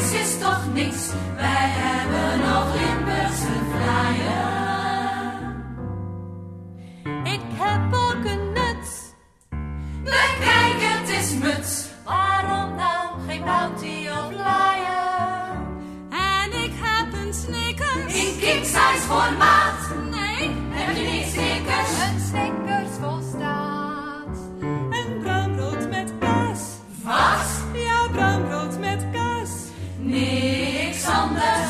Twix is toch niks, wij hebben nog Limburgse vlaaien. Ik heb ook een nut. Bekijk, het is muts. Waarom nou geen Bounty of Lion? En ik heb een Snickers. In king-size formaat. Nee, Heb je niet Snickers? een Snickers volstaat. En bruin brood met kaas. Wat? Ja, bruin brood met kaas. Niks anders.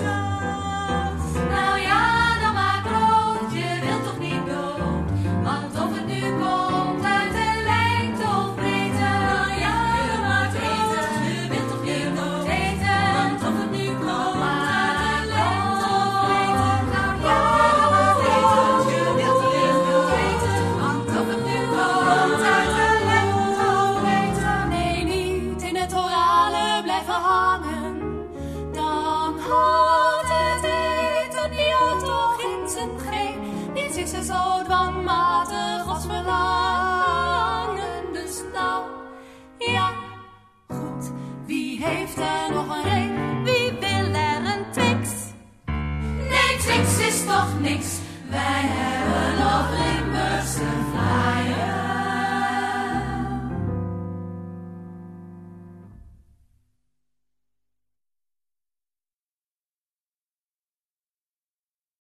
Nou ja, dan maar brood, je wilt toch niet dood? Want of het nu komt uit de lengte of breedte, nou ja, je moet eten, je wilt toch niet dood eten? Want of het nu komt uit de lengte of breedte, nou ja, je moet eten, je wilt toch niet dood eten? Want of het nu komt uit de lengte of breedte. Nee, niet in het orale blijven hangen. Dan houdt het eten niet toch in zijn geen. Niets is er zo dwangmatig als verlangen. Dus nou, ja, goed. Wie heeft er nog een ring? Wie wil er een Twix? Nee, Twix is toch niks, wij hebben nog Limburgse